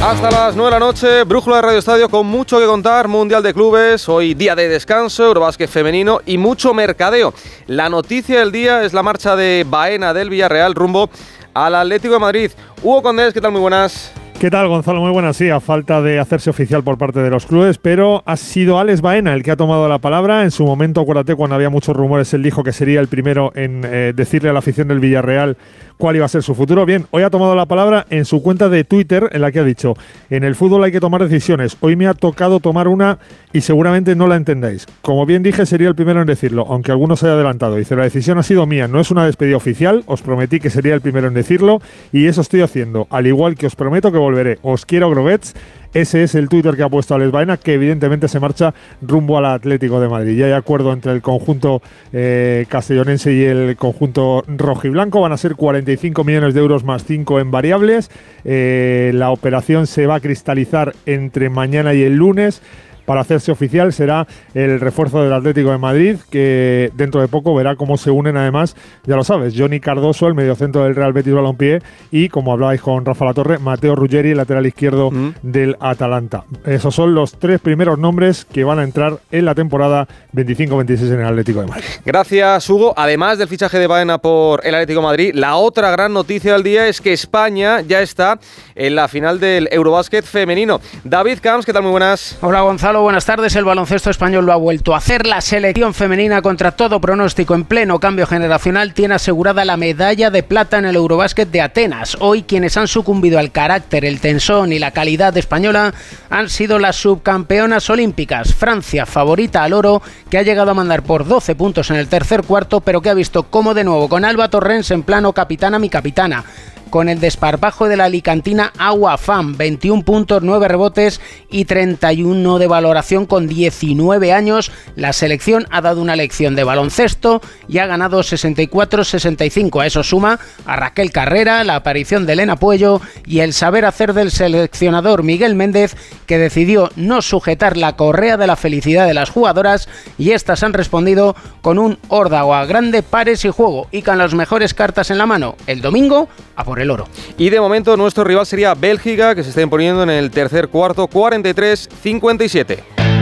Hasta las 9 de la noche, Brújula de Radio Estadio con mucho que contar, Mundial de Clubes, hoy día de descanso, Eurobásquet femenino y mucho mercadeo. La noticia del día es la marcha de Baena del Villarreal rumbo al Atlético de Madrid. Hugo Condés, ¿qué tal? Muy buenas. ¿Qué tal, Gonzalo? Muy buenas. Sí, a falta de hacerse oficial por parte de los clubes, pero ha sido Alex Baena el que ha tomado la palabra. En su momento, acuérdate, cuando había muchos rumores, él dijo que sería el primero en decirle a la afición del Villarreal cuál iba a ser su futuro. Bien, hoy ha tomado la palabra en su cuenta de Twitter, en la que ha dicho: en el fútbol hay que tomar decisiones. Hoy me ha tocado tomar una y seguramente no la entendáis. Como bien dije, sería el primero en decirlo, aunque algunos se haya adelantado. Dice: la decisión ha sido mía, no es una despedida oficial. Os prometí que sería el primero en decirlo y eso estoy haciendo. Al igual que os prometo que volveré. Os quiero, Groguets. Ese es el Twitter que ha puesto Alex Baena, que evidentemente se marcha rumbo al Atlético de Madrid. Ya hay acuerdo entre el conjunto castellonense y el conjunto rojiblanco. Van a ser 45 millones de euros más 5 en variables. La operación se va a cristalizar entre mañana y el lunes. Para hacerse oficial será el refuerzo del Atlético de Madrid, que dentro de poco verá cómo se unen, además, ya lo sabes, Johnny Cardoso, el mediocentro del Real Betis Balompié, y, como hablabais con Rafa Latorre, Mateo Ruggeri, el lateral izquierdo del Atalanta. Esos son los tres primeros nombres que van a entrar en la temporada 25-26 en el Atlético de Madrid. Gracias, Hugo. Además del fichaje de Baena por el Atlético de Madrid, la otra gran noticia del día es que España ya está en la final del Eurobásquet femenino. David Camps, ¿qué tal? Muy buenas. Hola, Gonzalo. Buenas tardes. El baloncesto español lo ha vuelto a hacer. La selección femenina, contra todo pronóstico, en pleno cambio generacional, tiene asegurada la medalla de plata en el Eurobásquet de Atenas. Hoy quienes han sucumbido al carácter, el tensón y la calidad española han sido las subcampeonas olímpicas. Francia, favorita al oro, que ha llegado a mandar por 12 puntos en el tercer cuarto, pero que ha visto cómo de nuevo con Alba Torrens en plano capitana mi capitana. Con el desparpajo de la alicantina Agua Fam, 21 puntos, 9 rebotes y 31 de valoración con 19 años. La selección ha dado una lección de baloncesto y ha ganado 64-65. A eso suma a Raquel Carrera, la aparición de Elena Puello y el saber hacer del seleccionador Miguel Méndez, que decidió no sujetar la correa de la felicidad de las jugadoras, y estas han respondido con un órdago a grande, pares y juego, y con las mejores cartas en la mano. El domingo, a por el oro. Y de momento nuestro rival sería Bélgica, que se está imponiendo en el tercer cuarto 43-57.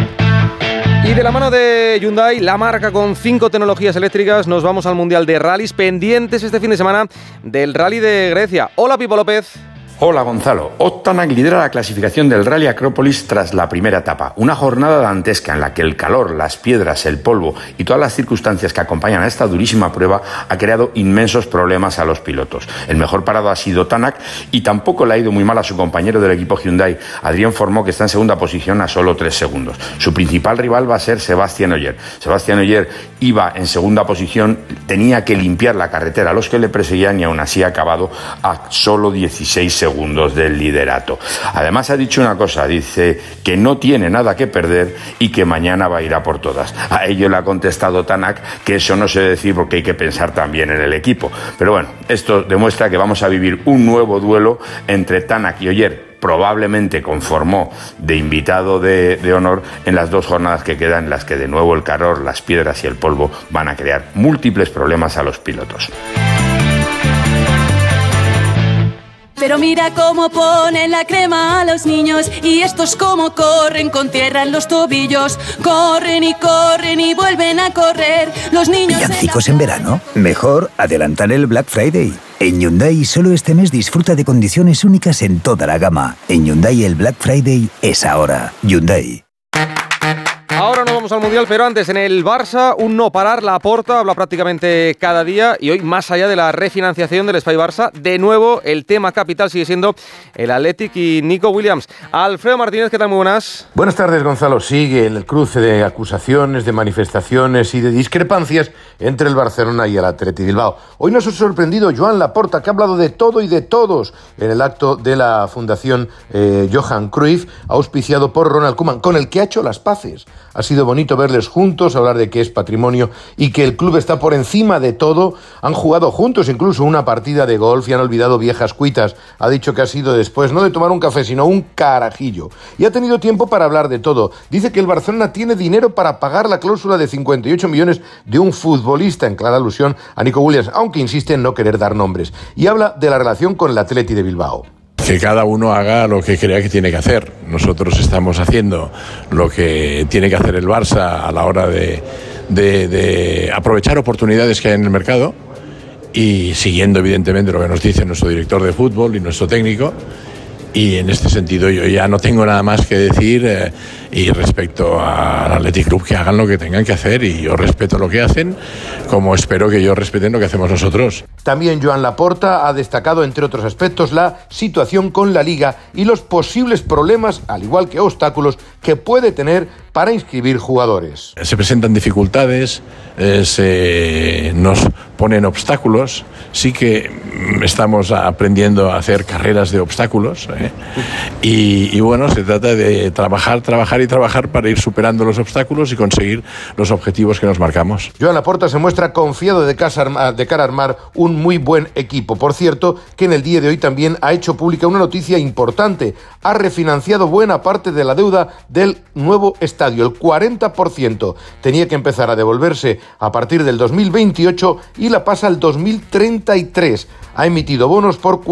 Y de la mano de Hyundai, la marca con 5 tecnologías eléctricas, nos vamos al Mundial de Rallys, pendientes este fin de semana del Rally de Grecia. Hola, Pipo López. Hola, Gonzalo. Tanak lidera la clasificación del Rally Acrópolis tras la primera etapa. Una jornada dantesca en la que el calor, las piedras, el polvo y todas las circunstancias que acompañan a esta durísima prueba ha creado inmensos problemas a los pilotos. El mejor parado ha sido Tanak y tampoco le ha ido muy mal a su compañero del equipo Hyundai, Adrien Formó, que está en segunda posición a solo 3 segundos. Su principal rival va a ser Sébastien Ogier. Sébastien Ogier iba en segunda posición, tenía que limpiar la carretera a los que le perseguían y aún así ha acabado a solo 16 segundos del liderato. Además ha dicho una cosa, dice que no tiene nada que perder y que mañana va a ir a por todas. A ello le ha contestado Tanak que eso no se debe decir porque hay que pensar también en el equipo. Pero bueno, esto demuestra que vamos a vivir un nuevo duelo entre Tanak y Ogier, probablemente con Formó de invitado de honor en las 2 jornadas que quedan, en las que de nuevo el calor, las piedras y el polvo van a crear múltiples problemas a los pilotos. Pero mira cómo ponen la crema a los niños y estos cómo corren con tierra en los tobillos. Corren y vuelven a correr. Los niños. ¿Villancicos en verano? Mejor adelantar el Black Friday. En Hyundai solo este mes disfruta de condiciones únicas en toda la gama. En Hyundai el Black Friday es ahora. Hyundai. Ahora nos vamos al Mundial, pero antes en el Barça, un no parar. Laporta habla prácticamente cada día y hoy, más allá de la refinanciación del Espai Barça, de nuevo el tema capital sigue siendo el Athletic y Nico Williams. Alfredo Martínez, ¿qué tal? Muy buenas. Buenas tardes, Gonzalo. Sigue el cruce de acusaciones, de manifestaciones y de discrepancias entre el Barcelona y el Athletic Bilbao. Hoy nos ha sorprendido Joan Laporta, que ha hablado de todo y de todos en el acto de la Fundación Johan Cruyff, auspiciado por Ronald Koeman, con el que ha hecho las paces. Ha sido bonito verles juntos, hablar de que es patrimonio y que el club está por encima de todo. Han jugado juntos incluso una partida de golf y han olvidado viejas cuitas. Ha dicho que ha sido después, no de tomar un café, sino un carajillo. Y ha tenido tiempo para hablar de todo. Dice que el Barcelona tiene dinero para pagar la cláusula de 58 millones de un futbolista, en clara alusión a Nico Williams, aunque insiste en no querer dar nombres. Y habla de la relación con el Athletic de Bilbao. que cada uno haga lo que crea que tiene que hacer. Nosotros estamos haciendo lo que tiene que hacer el Barça a la hora de aprovechar oportunidades que hay en el mercado y siguiendo evidentemente lo que nos dice nuestro director de fútbol y nuestro técnico. Y en este sentido yo ya no tengo nada más que decir y respecto al Athletic Club, que hagan lo que tengan que hacer, y yo respeto lo que hacen, como espero que ellos respeten lo que hacemos nosotros. También Joan Laporta ha destacado, entre otros aspectos, la situación con la Liga y los posibles problemas, al igual que obstáculos, que puede tener para inscribir jugadores. Se presentan dificultades, nos ponen obstáculos, sí que estamos aprendiendo a hacer carreras de obstáculos, y bueno, se trata de trabajar para ir superando los obstáculos y conseguir los objetivos que nos marcamos. Joan Laporta se muestra confiado de cara a armar un muy buen equipo. Por cierto, que en el día de hoy también ha hecho pública una noticia importante. Ha refinanciado buena parte de la deuda del nuevo estadio, el 40%. Tenía que empezar a devolverse a partir del 2028 y la pasa al 2033. Ha emitido bonos por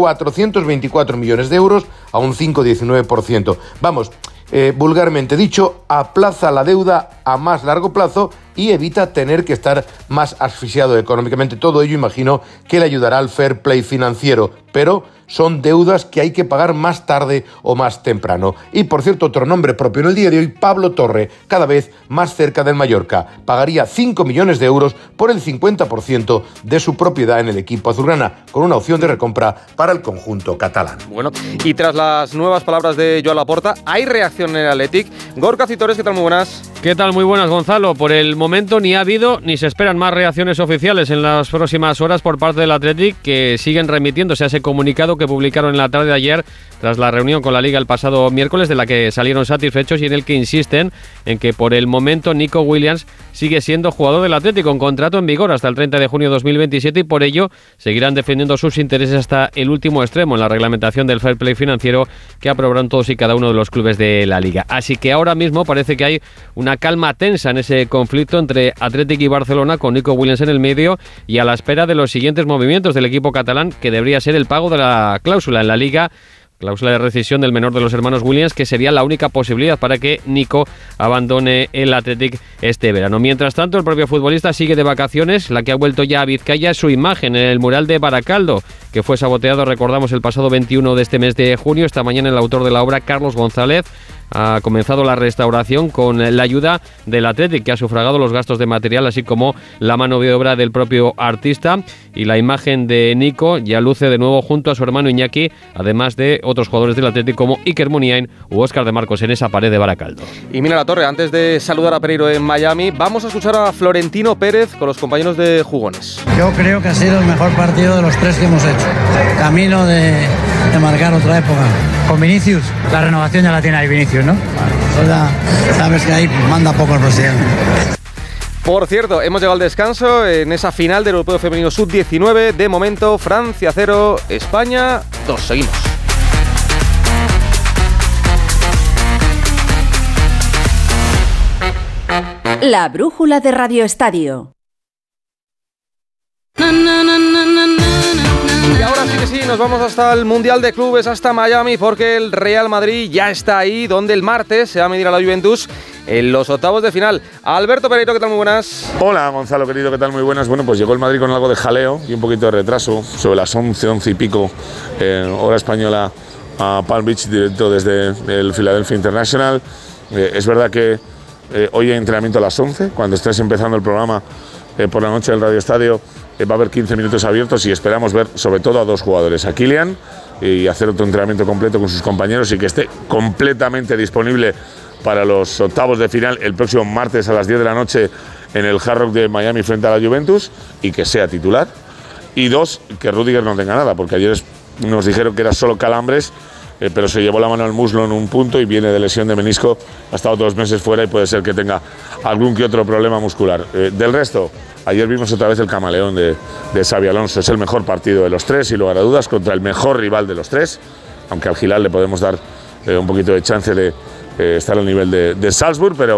424 millones de euros a un 5,19%. Vamos, vulgarmente dicho, aplaza la deuda a más largo plazo y evita tener que estar más asfixiado económicamente. Todo ello, imagino, que le ayudará al fair play financiero, pero son deudas que hay que pagar más tarde o más temprano. Y, por cierto, otro nombre propio en el día de hoy, Pablo Torre, cada vez más cerca del Mallorca. Pagaría 5 millones de euros por el 50% de su propiedad en el equipo azulgrana, con una opción de recompra para el conjunto catalán. Bueno, y tras las nuevas palabras de Joan Laporta, ¿hay reacción en el Athletic? Gorka Citores, ¿qué tal? Muy buenas. ¿Qué tal? Muy buenas, Gonzalo. Por el momento ni ha habido ni se esperan más reacciones oficiales en las próximas horas por parte del Athletic, que siguen remitiéndose a ese comunicado que publicaron en la tarde de ayer tras la reunión con la Liga el pasado miércoles, de la que salieron satisfechos y en el que insisten en que por el momento Nico Williams sigue siendo jugador del Athletic con contrato en vigor hasta el 30 de junio de 2027 y por ello seguirán defendiendo sus intereses hasta el último extremo en la reglamentación del fair play financiero que aprobarán todos y cada uno de los clubes de la Liga. Así que ahora mismo parece que hay una calma tensa en ese conflicto entre Athletic y Barcelona, con Nico Williams en el medio y a la espera de los siguientes movimientos del equipo catalán, que debería ser el pago de la cláusula en la Liga, cláusula de rescisión del menor de los hermanos Williams, que sería la única posibilidad para que Nico abandone el Athletic este verano. Mientras tanto, el propio futbolista sigue de vacaciones. La que ha vuelto ya a Vizcaya es su imagen en el mural de Baracaldo, que fue saboteado, recordamos, el pasado 21 de este mes de junio. Esta mañana el autor de la obra, Carlos González, ha comenzado la restauración con la ayuda del Athletic, que ha sufragado los gastos de material, así como la mano de obra del propio artista. Y la imagen de Nico ya luce de nuevo junto a su hermano Iñaki, además de otros jugadores del Athletic como Iker Muniain u Óscar de Marcos en esa pared de Baracaldo. Y mira la torre, antes de saludar a Pereiro en Miami, vamos a escuchar a Florentino Pérez con los compañeros de Jugones. Yo creo que ha sido el mejor partido de los tres que hemos hecho. Camino de marcar otra época. Con Vinicius, la renovación ya la tiene ahí Vinicius, ¿no? Eso ya sabes que ahí manda poco el presidente. Por cierto, hemos llegado al descanso en esa final del Europeo Femenino Sub-19. De momento, Francia 0, España 2. Seguimos. La brújula de Radio Estadio. Y ahora sí que sí, nos vamos hasta el Mundial de Clubes, hasta Miami, porque el Real Madrid ya está ahí, donde el martes se va a medir a la Juventus en los octavos de final. Alberto Pereiro, ¿qué tal? Muy buenas. Hola, Gonzalo, querido, ¿qué tal? Muy buenas. Bueno, pues llegó el Madrid con algo de jaleo y un poquito de retraso, sobre las 11 y pico, hora española, a Palm Beach, directo desde el Philadelphia International. Es verdad que hoy hay entrenamiento a las 11, cuando estés empezando el programa por la noche del Radio Estadio, va a haber 15 minutos abiertos y esperamos ver sobre todo a dos jugadores, a Kylian, y hacer otro entrenamiento completo con sus compañeros y que esté completamente disponible para los octavos de final el próximo martes a las 10 de la noche en el Hard Rock de Miami frente a la Juventus, y que sea titular. Y dos, que Rüdiger no tenga nada, porque ayer nos dijeron que era solo calambres, pero se llevó la mano al muslo en un punto y viene de lesión de menisco, ha estado 2 meses fuera y puede ser que tenga algún que otro problema muscular. Del resto, ayer vimos otra vez el camaleón de Xabi Alonso. Es el mejor partido de los tres, sin lugar a dudas, contra el mejor rival de los tres, aunque al Hilal le podemos dar un poquito de chance de estar al nivel de Salzburg, pero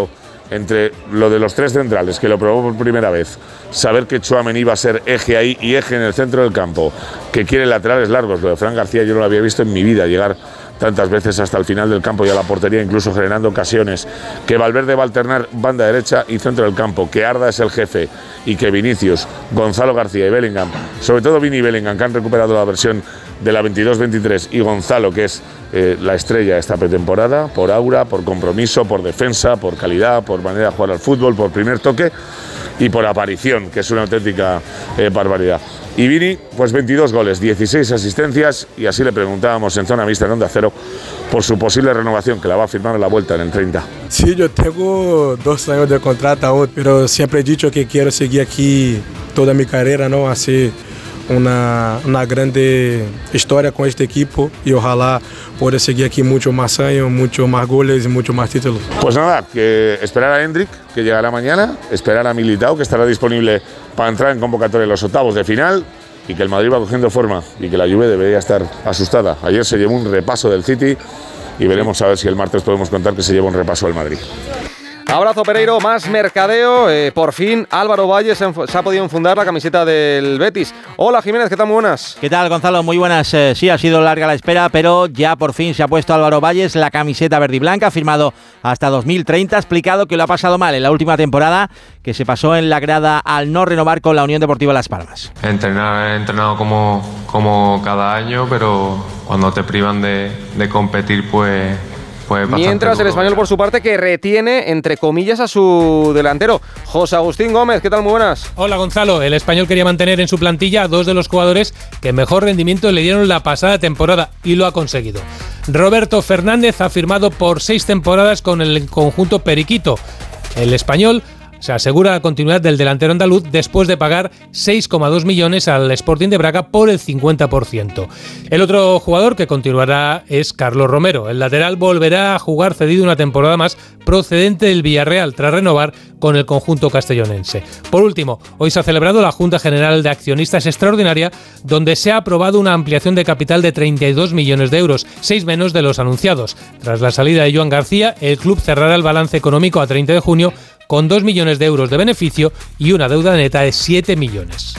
entre lo de los tres centrales, que lo probó por primera vez, saber que Tchouaméni iba a ser eje ahí y eje en el centro del campo, que quiere laterales largos, lo de Fran García yo no lo había visto en mi vida llegar tantas veces hasta el final del campo y a la portería, incluso generando ocasiones, que Valverde va a alternar banda derecha y centro del campo, que Arda es el jefe y que Vinicius, Gonzalo García y Bellingham, sobre todo Vini y Bellingham, que han recuperado la versión de la 22-23, y Gonzalo, que es la estrella esta pretemporada, por aura, por compromiso, por defensa, por calidad, por manera de jugar al fútbol, por primer toque y por aparición, que es una auténtica barbaridad. Y Vini, pues 22 goles, 16 asistencias, y así le preguntábamos en Zona Mixta en Onda Cero por su posible renovación, que la va a firmar a la vuelta en el 30. Sí, yo tengo 2 años de contrato aún, pero siempre he dicho que quiero seguir aquí toda mi carrera, ¿no? Así una grande historia con este equipo y ojalá pueda seguir aquí mucho más años, muchos más goles y muchos más títulos. Pues nada, que esperar a Endrick, que llegará mañana, esperar a Militao, que estará disponible para entrar en convocatoria en los octavos de final, y que el Madrid va cogiendo forma y que la Juve debería estar asustada. Ayer se llevó un repaso del City y veremos a ver si el martes podemos contar que se lleva un repaso del Madrid. Abrazo, Pereiro, más mercadeo. Por fin Álvaro Valle se ha podido enfundar la camiseta del Betis. Hola, Jiménez, ¿qué tal? Muy buenas. ¿Qué tal, Gonzalo? Muy buenas. Sí, ha sido larga la espera, pero ya por fin se ha puesto Álvaro Valles la camiseta verde y blanca, firmado hasta 2030. Ha explicado que lo ha pasado mal en la última temporada, que se pasó en la grada al no renovar con la Unión Deportiva Las Palmas. He entrenado como cada año, pero cuando te privan de competir, pues mientras el Español, por su parte, que retiene, entre comillas, a su delantero, José Agustín Gómez. ¿Qué tal? Muy buenas. Hola, Gonzalo. El Español quería mantener en su plantilla a 2 de los jugadores que mejor rendimiento le dieron la pasada temporada, y lo ha conseguido. Roberto Fernández ha firmado por 6 temporadas con el conjunto periquito. El Español se asegura la continuidad del delantero andaluz después de pagar 6,2 millones al Sporting de Braga por el 50%. El otro jugador que continuará es Carlos Romero. El lateral volverá a jugar cedido una temporada más, procedente del Villarreal, tras renovar con el conjunto castellonense. Por último, hoy se ha celebrado la Junta General de Accionistas Extraordinaria, donde se ha aprobado una ampliación de capital de 32 millones de euros, 6 menos de los anunciados. Tras la salida de Joan García, el club cerrará el balance económico a 30 de junio con 2 millones de euros de beneficio y una deuda neta de 7 millones.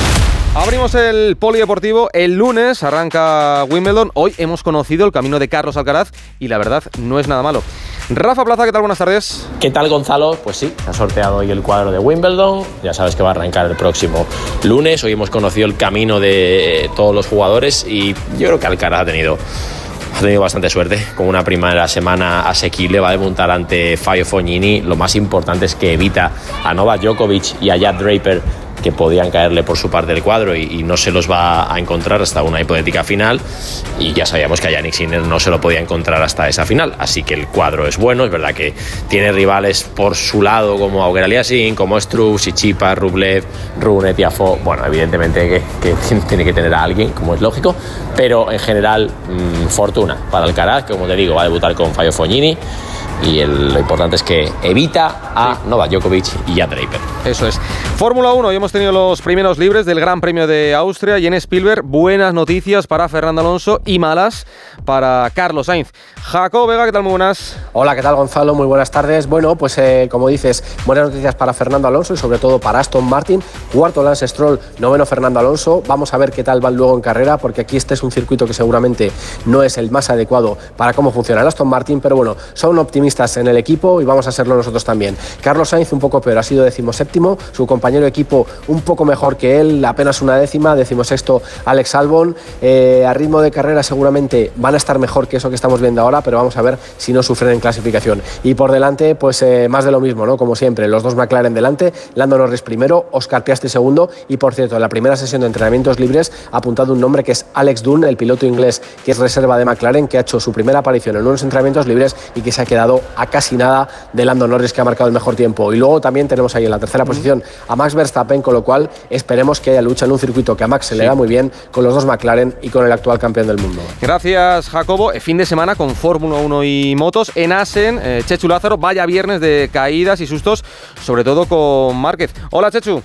Abrimos el polideportivo. El lunes arranca Wimbledon. Hoy hemos conocido el camino de Carlos Alcaraz y la verdad no es nada malo. Rafa Plaza, ¿qué tal? Buenas tardes. ¿Qué tal, Gonzalo? Pues sí, se ha sorteado hoy el cuadro de Wimbledon. Ya sabes que va a arrancar el próximo lunes. Hoy hemos conocido el camino de todos los jugadores y yo creo que Alcaraz ha tenido bastante suerte, con una primera semana asequible. Va a debutar ante Fabio Fognini. Lo más importante es que evita a Novak Djokovic y a Jack Draper, que podían caerle por su parte del cuadro, y no se los va a encontrar hasta una hipotética final, y ya sabíamos que a Jannik Sinner no se lo podía encontrar hasta esa final, así que el cuadro es bueno. Es verdad que tiene rivales por su lado como Auger Aliassime, como Struff, Tsitsipas, Rublev, Rune, Tiafoe. Bueno, evidentemente que tiene que tener a alguien, como es lógico, pero en general fortuna para Alcaraz, que como te digo va a debutar con Fabio Fognini, y lo importante es que evita a Novak Djokovic y a Draper. Eso es. Fórmula 1, hoy hemos tenido los primeros libres del Gran Premio de Austria, y en Spielberg buenas noticias para Fernando Alonso y malas para Carlos Sainz. Jacob Vega, ¿qué tal? Muy buenas. Hola, ¿qué tal, Gonzalo? Muy buenas tardes. Bueno, pues como dices, buenas noticias para Fernando Alonso y sobre todo para Aston Martin. Cuarto Lance Stroll, noveno Fernando Alonso. Vamos a ver qué tal van luego en carrera, porque aquí este es un circuito que seguramente no es el más adecuado para cómo funciona el Aston Martin, pero bueno, son optimistas en el equipo y vamos a serlo nosotros también. Carlos Sainz un poco peor, ha sido 17º, su compañero de equipo un poco mejor que él, apenas una décima, 16º Alex Albon. A ritmo de carrera seguramente van a estar mejor que eso que estamos viendo ahora, pero vamos a ver si no sufren en clasificación. Y por delante, pues más de lo mismo, ¿no? Como siempre, los dos McLaren delante, Lando Norris primero, Oscar Piastri segundo, y por cierto, en la primera sesión de entrenamientos libres ha apuntado un nombre que es Alex Dunn, el piloto inglés que es reserva de McLaren, que ha hecho su primera aparición en unos entrenamientos libres y que se ha quedado a casi nada de Lando Norris, que ha marcado el mejor tiempo. Y luego también tenemos ahí en la tercera posición a Max Verstappen, con lo cual esperemos que haya lucha en un circuito que a Max se le da muy bien, con los dos McLaren y con el actual campeón del mundo. Gracias, Jacobo. Fin de semana con Fórmula 1 y motos en Assen. Chechu Lázaro, vaya viernes de caídas y sustos, sobre todo con Márquez. Hola, Chechu.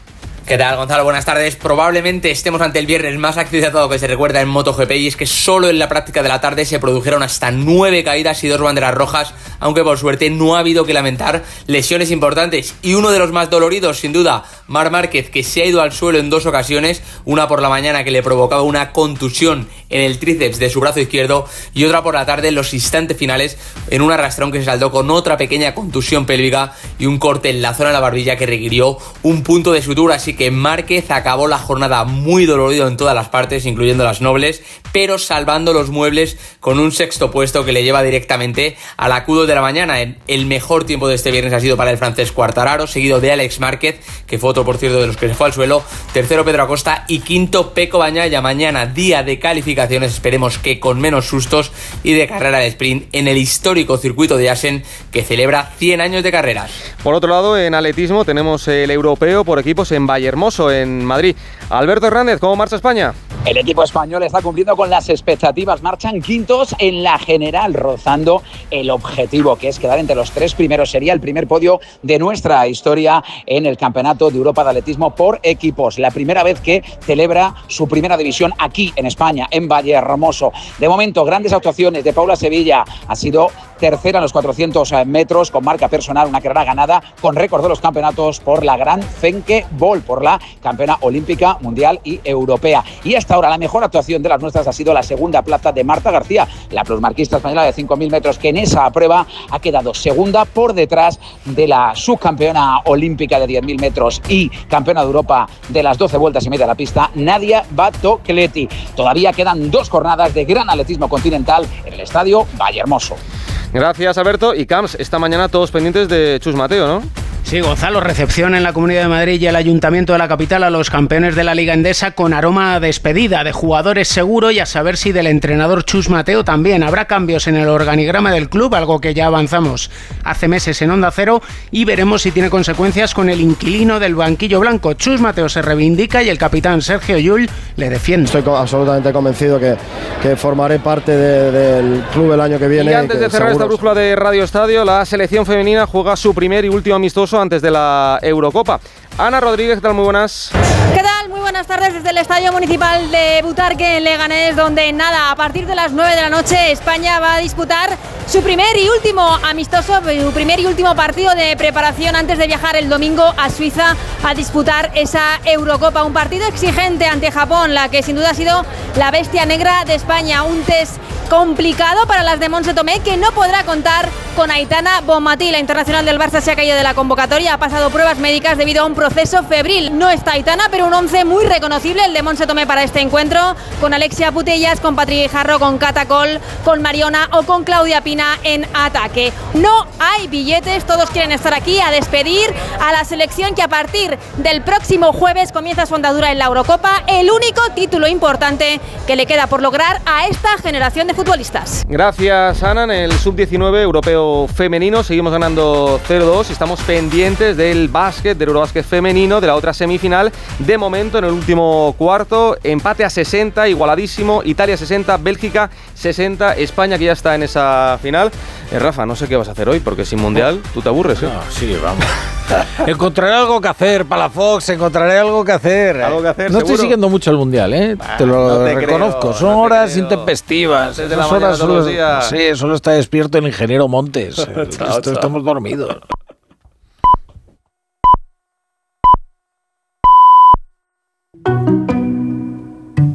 ¿Qué tal, Gonzalo? Buenas tardes. Probablemente estemos ante el viernes más accidentado que se recuerda en MotoGP, y es que solo en la práctica de la tarde se produjeron hasta 9 caídas y 2 banderas rojas, aunque por suerte no ha habido que lamentar lesiones importantes. Y uno de los más doloridos, sin duda, Marc Márquez, que se ha ido al suelo en 2 ocasiones, una por la mañana que le provocaba una contusión en el tríceps de su brazo izquierdo, y otra por la tarde en los instantes finales en un arrastrón que se saldó con otra pequeña contusión pélvica y un corte en la zona de la barbilla que requirió un punto de sutura. Así que Márquez acabó la jornada muy dolorido en todas las partes, incluyendo las nobles, pero salvando los muebles con un 6º puesto que le lleva directamente al acudo de la mañana. El mejor tiempo de este viernes ha sido para el francés Quartararo, seguido de Alex Márquez, que fue otro, por cierto, de los que se fue al suelo, tercero Pedro Acosta y quinto Pecco Bagnaia. Mañana, día de calificaciones, esperemos que con menos sustos, y de carrera de sprint en el histórico circuito de Assen, que celebra 100 años de carreras. Por otro lado, en atletismo tenemos el europeo por equipos en Vallehermoso, en Madrid. Alberto Hernández, ¿cómo marcha España? El equipo español está cumpliendo con las expectativas, marchan quintos en la general, rozando el objetivo, que es quedar entre los 3 primeros. Sería el primer podio de nuestra historia en el Campeonato de Europa de Atletismo por equipos, la primera vez que celebra su primera división aquí en España, en Vallehermoso. De momento, grandes actuaciones de Paula Sevilla, ha sido tercera en los 400 metros con marca personal, una carrera ganada con récord de los campeonatos por la gran Fenke Bol, por la campeona olímpica, mundial y europea. Y hasta ahora la mejor actuación de las nuestras ha sido la segunda plaza de Marta García, la plusmarquista española de 5.000 metros, que en esa prueba ha quedado segunda por detrás de la subcampeona olímpica de 10.000 metros y campeona de Europa de las 12 vueltas y media de la pista, Nadia Batocletti. Todavía quedan 2 jornadas de gran atletismo continental en el estadio Vallehermoso. Gracias, Alberto. Y Camps, esta mañana todos pendientes de Chus Mateo, ¿no? Sí, Gonzalo, recepción en la Comunidad de Madrid y el Ayuntamiento de la capital a los campeones de la Liga Endesa, con aroma a despedida, de jugadores seguro, y a saber si del entrenador Chus Mateo también. Habrá cambios en el organigrama del club, algo que ya avanzamos hace meses en Onda Cero, y veremos si tiene consecuencias con el inquilino del banquillo blanco. Chus Mateo se reivindica y el capitán Sergio Llull le defiende. Estoy absolutamente convencido que formaré parte del club el año que viene. Y antes de cerrar esta brújula de Radio Estadio, la selección femenina juega su primer y último amistoso antes de la Eurocopa. Ana Rodríguez, ¿qué tal? Muy buenas. ¿Qué tal? Muy buenas tardes desde el Estadio Municipal de Butarque, en Leganés, donde a partir de las 9 de la noche España va a disputar su primer y último amistoso, su primer y último partido de preparación antes de viajar el domingo a Suiza a disputar esa Eurocopa. Un partido exigente ante Japón, la que sin duda ha sido la bestia negra de España. Un test complicado para las de Montse Tomé, que no podrá contar con Aitana Bonmatí. La internacional del Barça se ha caído de la convocatoria, ha pasado pruebas médicas debido a un proceso febril. No está Aitana, pero un 11 muy reconocible el de Montse Tomé para este encuentro, con Alexia Putellas, con Patri Guijarro, con Cata Coll, con Mariona o con Claudia Pina en ataque. No hay billetes, todos quieren estar aquí a despedir a la selección que a partir del próximo jueves comienza su andadura en la Eurocopa, el único título importante que le queda por lograr a esta generación de futbolistas. Gracias, Ana. En el sub-19 europeo femenino seguimos ganando 0-2 y estamos pendientes del básquet, del Eurobásquet femenino, de la otra semifinal. De momento, en el último cuarto, empate a 60, igualadísimo. Italia 60, Bélgica 60, España, que ya está en esa final. Rafa, no sé qué vas a hacer hoy, porque sin Mundial tú te aburres, ¿eh? No, sí, vamos. Encontraré algo que hacer, Palafox, encontraré algo que hacer. Algo que hacer, no seguro. estoy siguiendo mucho el Mundial, ¿eh? Te lo reconozco. Son horas intempestivas. Desde la mañana todos los días. Sí, solo está despierto el ingeniero Montes. Estamos dormidos.